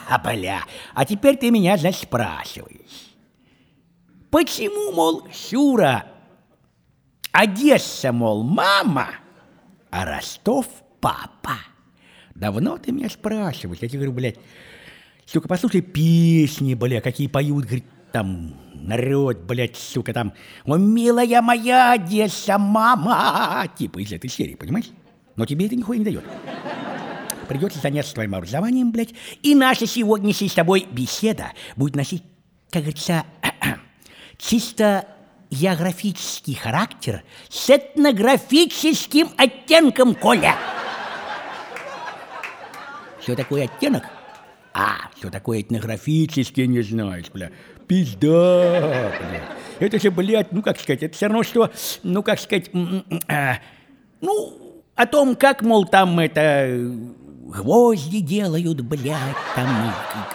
бля, а теперь ты меня, значит, спрашиваешь. Почему, мол, Шура, Одесса, мол, мама, а Ростов папа? Давно ты меня спрашиваешь. Я тебе говорю, блядь, сука, послушай песни, бля, какие поют, говорит, там, народ, блядь, сука, там, о, милая моя Одесса, мама, типа из этой серии, понимаешь? Но тебе это нихуя не дает. Придется заняться твоим образованием, блядь, и наша сегодняшняя с тобой беседа будет носить, как говорится, чисто географический характер с этнографическим оттенком, Коля. Что такое оттенок? Что такое этнографический, не знаешь, бля. Пизда, бля. Это же, блядь, ну, как сказать, это все равно, что, ну, как сказать, ну, о том, как, мол, там это... Гвозди делают, блядь, там,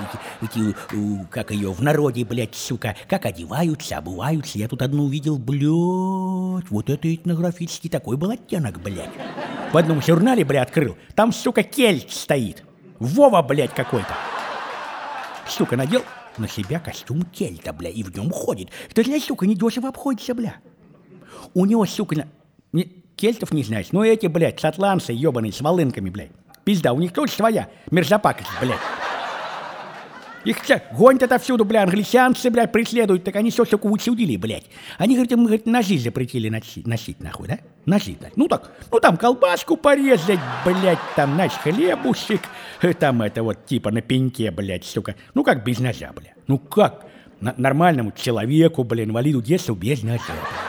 как ее в народе, блядь, сука, как одеваются, обуваются. Я тут одну увидел, блядь, вот это этнографический такой был оттенок, блядь. В одном журнале, блядь, открыл, там, сука, кельт стоит. Вова, блядь, какой-то. Сука, надел на себя костюм кельта, бля, и в нем ходит. Это, знаешь, сука, недешево обходится, бля. У него, сука, кельтов не знаешь, но эти, блядь, шотландцы, ебаные, с волынками, блядь. Пизда, у них тоже своя мерзопакость, блядь. Их гонят отовсюду, блядь, англичанцы, блядь, преследуют, так они все только учудили, блядь. Они, говорят, им, говорят, ножи запретили носить, нахуй, да? Ножи, блядь. Ну так, ну там колбаску порезать, блядь, там, знаешь, хлебушек, там это вот типа на пеньке, блядь, сука. Ну как без ножа, блядь? Ну как нормальному человеку, блядь, инвалиду детства без ножа,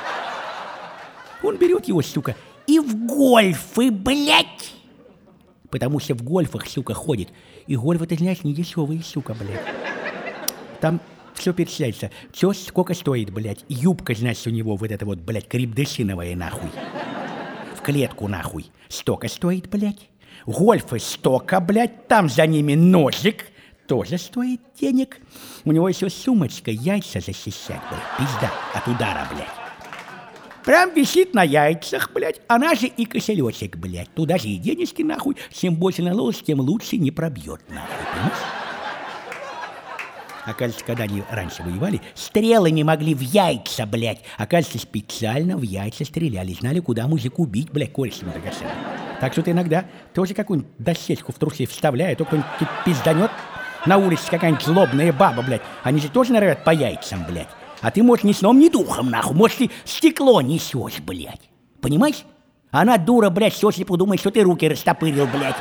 блядь? Он берет его, сука, и в гольфы, блядь. Потому что в гольфах, сука, ходит. И гольфы, ты знаешь, не дешевые, сука, блядь. Там все перечисляется. Все сколько стоит, блядь. Юбка, значит, у него вот эта вот, блядь, крепдышиновая, нахуй. В клетку, нахуй. Столько стоит, блядь. Гольфы столько, блядь. Там за ними ножик. Тоже стоит денег. У него еще сумочка, яйца защищать, блядь. Пизда от удара, блядь. Прям висит на яйцах, блядь, она же и кошелечек, блядь. Туда же и денежки, нахуй. Чем больше наложишь, тем лучше не пробьет, нахуй, понимаешь? Оказывается, когда они раньше воевали, стрелами могли в яйца, блядь. Оказывается, специально в яйца стреляли. Знали, куда мужику бить, блядь, корешем драгоценным. Так что ты иногда тоже какую-нибудь дощечку в трусы вставляй, а то кто-нибудь пизданет на улице какая-нибудь злобная баба, блядь. Они же тоже норовят по яйцам, блядь. А ты, может, ни сном, ни духом, нахуй. Может, ты стекло несешь, блядь. Понимаешь? Она дура, блядь, сослепу думает, что ты руки растопырил, блядь.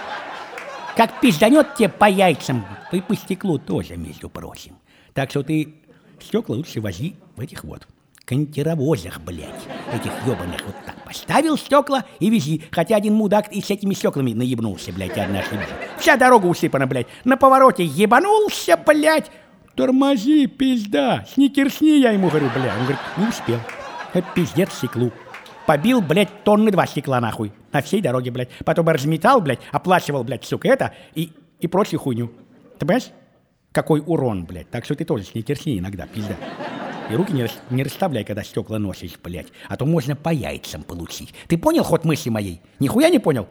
Как пизданет тебе по яйцам, и по стеклу тоже, между прочим. Так что ты стекла лучше вози в этих вот контировозах, блядь. Этих ебаных вот так. Поставил стекла и вези. Хотя один мудак и с этими стеклами наебнулся, блядь, однажды. Вся дорога усыпана, блядь. На повороте ебанулся, блядь. Тормози, пизда, сникерсни, я ему говорю, бля. Он говорит, не успел. Это пиздец стеклу. Побил, блядь, тонны 2 стекла, нахуй. На всей дороге, блядь. Потом разметал, блядь, оплачивал, блядь, сука, это и прочую хуйню. Ты понимаешь? Какой урон, блядь. Так что ты тоже сникерсни иногда, пизда. И руки не расставляй, когда стекла носишь, блядь. А то можно по яйцам получить. Ты понял ход мысли моей? Нихуя не понял?